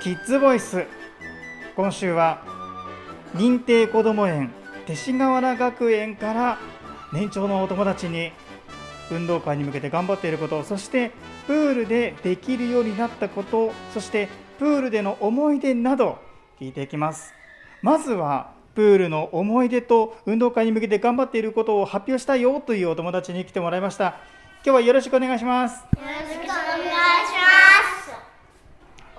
キッズボイス。今週は認定こども園勅使河原学園から年長のお友達に運動会に向けて頑張っていること、そしてプールでできるようになったこと、そしてプールでの思い出など聞いていきます。まずはプールの思い出と運動会に向けて頑張っていることを発表したいよというお友達に来てもらいました。今日はよろしくお願いします。 よろしくお願いします。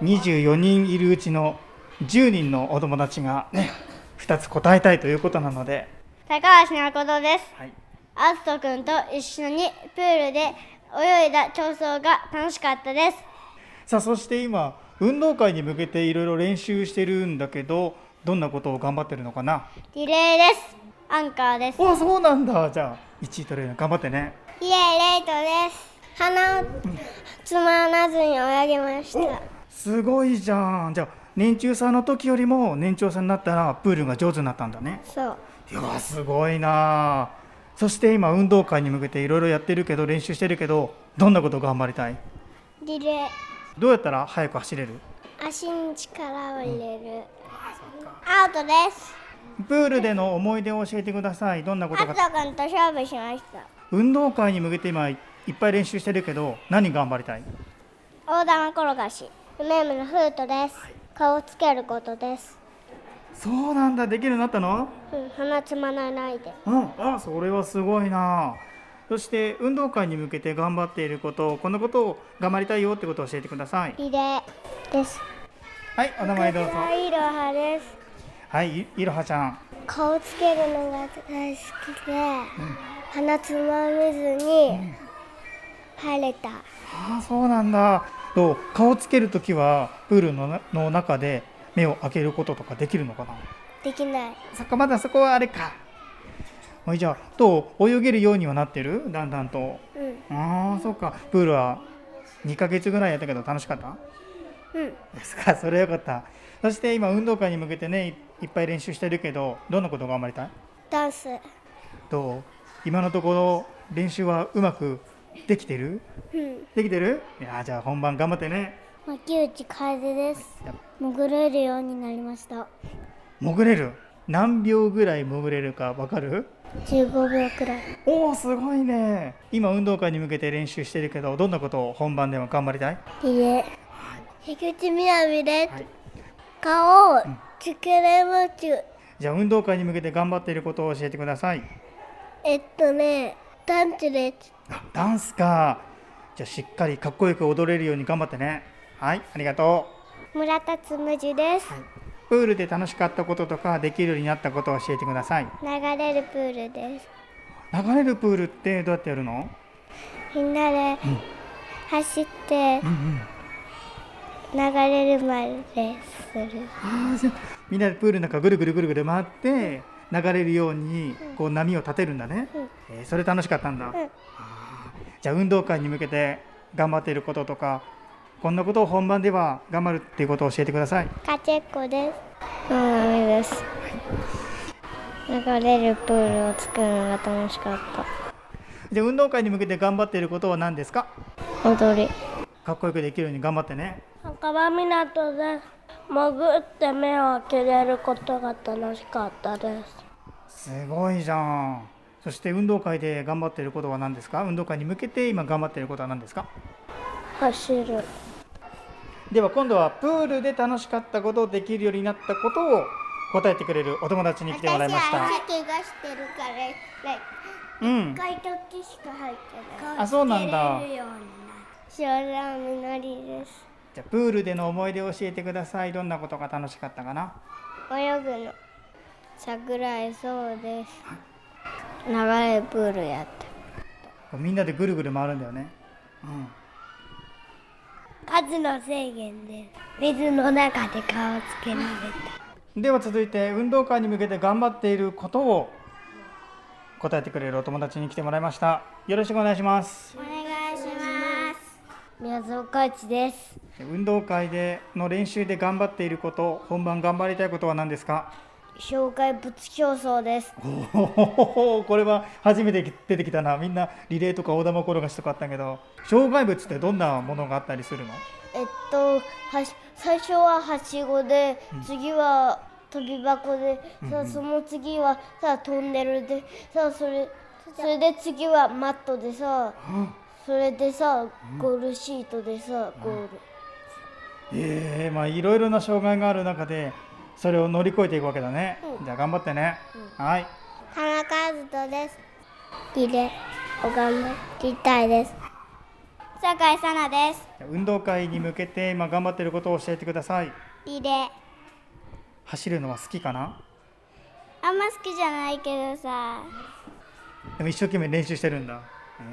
24人いるうちの10人のお友達がね、2つ答えたいということなので、 高橋誠です。 はい、 あつとくんと一緒にプールで泳いだ競争が楽しかったです。 さあ、そして今運動会に向けていろいろ練習してるんだけど、どんなことを頑張ってるのかな。 リレーです。アンカーです。 お、そうなんだ。じゃあ1位取れるの頑張ってね。 イエイレイトです。鼻をつまらずに泳ぎました。 すごいじゃん。じゃあ年中さんの時よりも年長さんになったらプールが上手になったんだね。 そう。 いや、すごいな。そして今運動会に向けていろいろやってるけど、練習してるけど、どんなことを頑張りたい？ リレー。 どうやったら速く走れる？ 足に力を入れる。アウトです。 プールでの思い出を教えてください。どんなことあが？ つとくんと勝負しました。 運動会に向けて今いっぱい練習してるけど、何頑張りたい？ 大玉転がし。ネームのフートです。顔をつけることです。 そうなんだ。できるようになったの？ 鼻つまらないで。 あ、それはすごいな。そして運動会に向けて頑張っていること、このことを頑張りたいよってことを教えてください。 リレーです。 はい、お名前どうぞ。 いろはです。 はい、いろはちゃん。 顔つけるのが大好きで、鼻つまめずに入れた。 そうなんだ。顔つけるときはプールの中で目を開けることとかできるのかな？ できない。 まだそこはあれか。じゃあ泳げるようにはなってる？だんだんと。そうか。プールは2ヶ月ぐらいやったけど楽しかった？ですか。それはよかった。そして今運動会に向けてね、いっぱい練習してるけど、どんなことを頑張りたい？ ダンス。 今のところ練習はうまくできてる？できてる？いや、じゃあ本番頑張ってね。 牧内楓です。潜れるようになりました。 潜れる？何秒ぐらい潜れるか分かる ？15秒くらい。 すごいね。今運動会に向けて練習してるけど、どんなことを本番では頑張りたい？ リレー。樋口みなみです。顔をつけれます。 じゃあ運動会に向けて頑張っていることを教えてください。 ダンスです。 ダンスか。じゃあしっかりかっこよく踊れるように頑張ってね。はい、ありがとう。村田つむじです。 プールで楽しかったこととかできるようになったことを教えてください。 流れるプールです。 流れるプールってどうやってやるの？ みんなで走って、流れるまでする。 みんなでプールの中ぐるぐるぐるぐる回って流れるようにこう波を立てるんだね。それ楽しかったんだ。じゃあ運動会に向けて頑張っていることとか、こんなことを本番では頑張るっていうことを教えてください。 かちっこです。です。流れるプールを作るのが楽しかった。 じゃあ運動会に向けて頑張っていることは何ですか？ 踊り。 かっこよくできるように頑張ってね。 赤羽港で潜って目を開けれることが楽しかったです。 すごいじゃん。そして運動会で頑張っていることは何ですか？運動会に向けて今頑張っていることは何ですか？ 走る。 では今度はプールで楽しかったこと、できるようになったことを答えてくれるお友達に来てもらいました。 私は足怪我してるから1回時しか入ってない。 そうなんだ。 塩田みのりです。 じゃあプールでの思い出を教えてください。どんなことが楽しかったかな？ 泳ぐの。桜井そうです。流れるプールやって。 みんなでぐるぐる回るんだよね。 数の制限で水の中で顔をつけられた。 では続いて運動会に向けて頑張っていることを答えてくれるお友達に来てもらいました。よろしくお願いします。 お願いします。宮園コーチです。 運動会での練習で頑張っていること、本番頑張りたいことは何ですか？ 障害物競争です。 これは初めて出てきたな。みんなリレーとか大玉転がしとかあったけど、障害物ってどんなものがあったりするの？ 最初ははしごで、次は飛び箱で、その次はトンネルで、それで次はマットでそれでゴールシートでゴール。 いろいろな障害がある中でそれを乗り越えていくわけだね。じゃあ頑張ってね。はい。 田中和人です。リレーを頑張りたいです。酒井さなです。 運動会に向けて今頑張っていることを教えてください。 リレー。 走るのは好きかな？ あんま好きじゃないけどさ。 でも一生懸命練習してるんだ。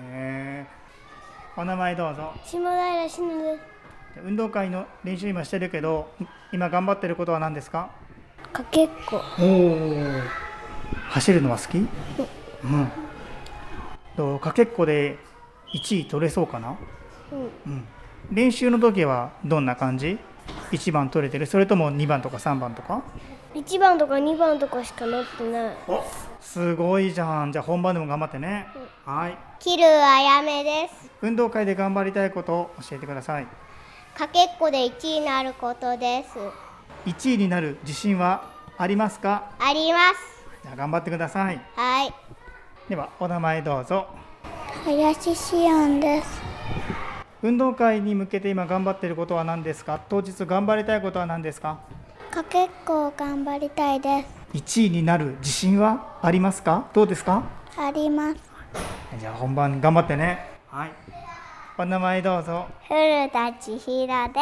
お名前どうぞ。 下平しのです。 運動会の練習今してるけど、今頑張ってることは何ですか？ かけっこ。 走るのは好き？かけっこで1位取れそうかな？練習の時はどんな感じ？1番取れてる？それとも2番とか3番とか ？1番とか2番とかしか乗ってない。 すごいじゃん。じゃあ本番でも頑張ってね。はい。 桐生あやめです。 運動会で頑張りたいことを教えてください。 かけっこで1位になることです。 1位になる自信はありますか？ あります。 じゃあ頑張ってください。 はい。 ではお名前どうぞ。 林志音です。 運動会に向けて今頑張っていることは何ですか？当日頑張りたいことは何ですか？ かけっこを頑張りたいです。 1位になる自信はありますか？どうですか？ あります。 じゃあ本番頑張ってね。はい。お名前どうぞ。 古田千尋です。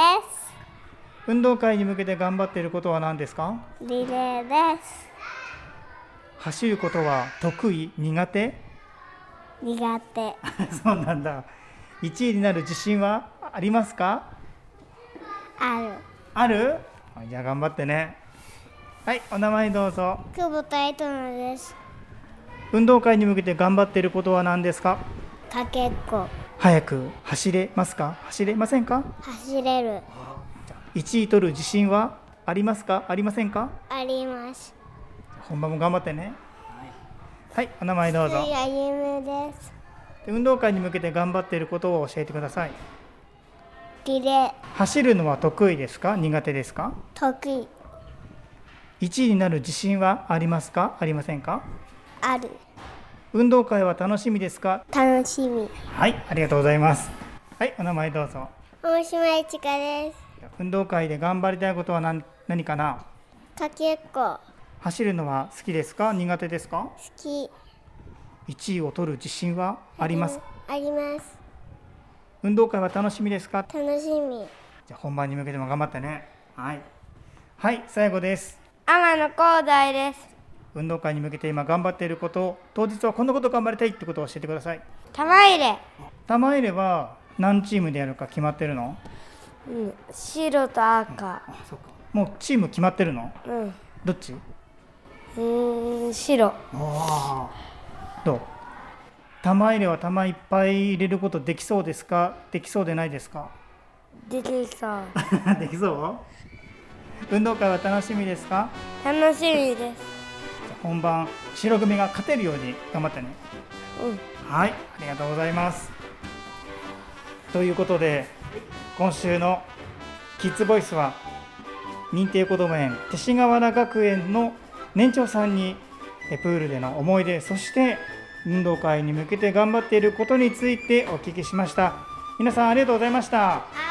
運動会に向けて頑張っていることは何ですか？ リレーです。 走ることは得意？苦手？ 苦手。 そうなんだ。1位になる自信はありますか？ ある。 ある？じゃあ頑張ってね。はい、お名前どうぞ。 久保田絵奈です。 運動会に向けて頑張っていることは何ですか？ かけっこ。 早く走れますか？走れませんか？ 走れる。 1位取る自信はありますか？ありませんか？ あります。 本番も頑張ってね。はい、お名前どうぞ。 あゆむです。 運動会に向けて頑張っていることを教えてください。 リレー。 走るのは得意ですか？苦手ですか？ 得意。 1位になる自信はありますか？ありませんか？ ある。 運動会は楽しみですか？ 楽しみ。 はい、ありがとうございます。はい、お名前どうぞ。 大島いちかです。 運動会で頑張りたいことは何かな？ かけっこ。 走るのは好きですか？苦手ですか？ 好き。 1位を取る自信はあります？ あります。 運動会は楽しみですか？ 楽しみ。 じゃあ本番に向けても頑張ってね。はい、はい、最後です。 天野光大です。 運動会に向けて今頑張っていること、当日はこんなこと頑張りたいってことを教えてください。 玉入れ。 玉入れは何チームでやるか決まってるの？ 白と赤。 そうか。もうチーム決まってるの？どっち？ 白。 どう？玉入れは玉いっぱい入れることできそうですか？できそうでないですか？ できそう。 できそう？運動会は楽しみですか？ 楽しみです。 本番白組が勝てるように頑張ってね。はい、ありがとうございます。ということで今週のキッズボイスは認定こども園勅使河原学園の年長さんにプールでの思い出、そして運動会に向けて頑張っていることについてお聞きしました。皆さんありがとうございました。